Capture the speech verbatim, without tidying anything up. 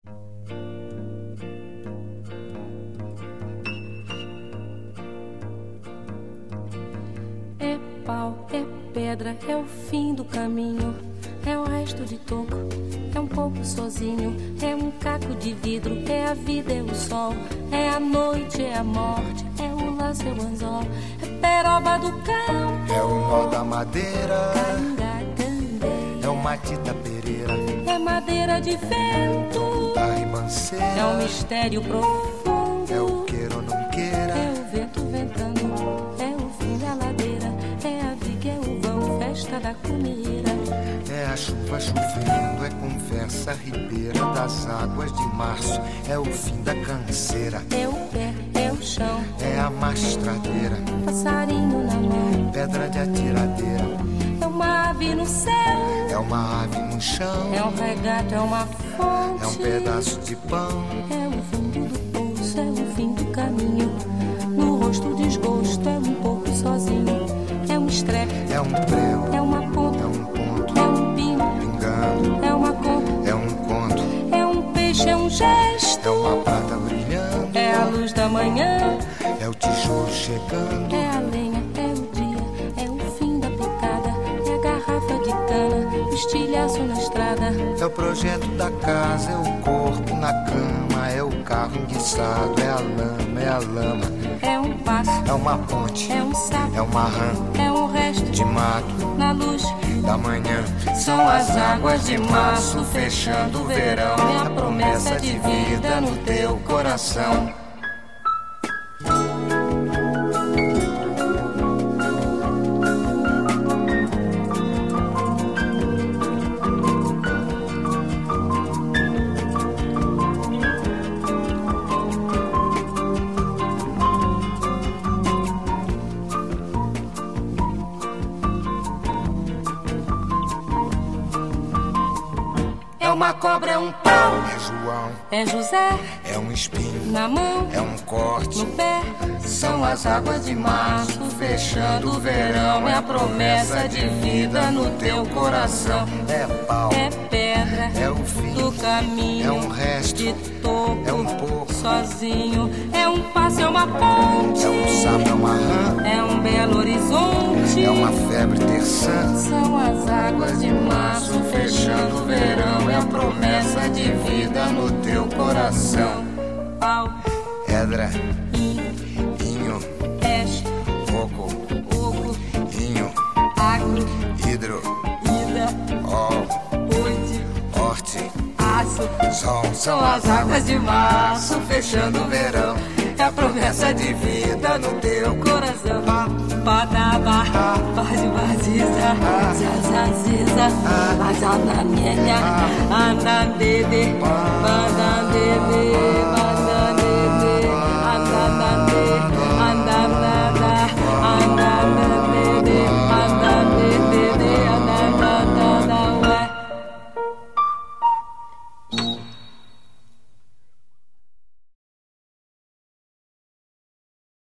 É pau, é pedra, é o fim do caminho, é o resto de toco, é um pouco sozinho, é um caco de vidro, é a vida, é o sol, é a noite, é a morte, é o laço, é o anzol, é peroba do campo, é o nó da madeira, Canga, é o matita pereira, é madeira de vento, da ribanceira, é um mistério profundo, é o queira ou não queira, é o vento ventando, é o fim da ladeira, é a viga, é o vão, festa da comida, é a chuva chovendo, é conversa ribeira das águas de março, é o fim da canseira, é o pé, é o chão, é a mastradeira, passarinho na mão, pedra de atiradeira, é uma ave no céu, é uma ave no chão, é um regato, é uma fonte, é um pedaço de pão, é o fundo do poço, é o fim do caminho, no rosto desgosto, é um pouco sozinho, é um estrepe, é um prego, é uma ponta, é um ponto, é um pino, pingando, é uma conta, é um conto, é um peixe, é um gesto, é uma prata brilhando, é a luz da manhã, é o tijolo chegando, é a lenha, é o dia, é o fim da picada, é a garrafa de cana, o estilhaço na estrada, é o projeto da casa, é o corpo na cama, é o carro enguiçado, é a lama, é a lama, é um passo, é uma ponte, é um sapo, é uma rã é um resto de mato na luz da manhã, são as águas de março fechando o verão, é a promessa de vida no teu coração. É uma cobra, é um pau, é João, é José, é um espinho, na mão, é um corte, no pé, são as águas de março fechando o verão, é a promessa de vida no teu coração. é pau, É pedra, é o fim do caminho, é um resto, de toco, é um pouco, sozinho, é um passo, é uma ponte, é um sapo, é uma rã, é um belo horizonte, é uma febre terçã, são as águas de março fechando o verão, é a promessa de vida no teu coração. Pau, edra, inho, inho, peixe, coco, oco, inho, agro, hidro, ida, ol, oite, horte, aço, sol, são as águas de março fechando o verão, é a promessa de vida no teu coração. Badaba, bazibaziza, zazaziza, azanamenya, andandede, bandandede.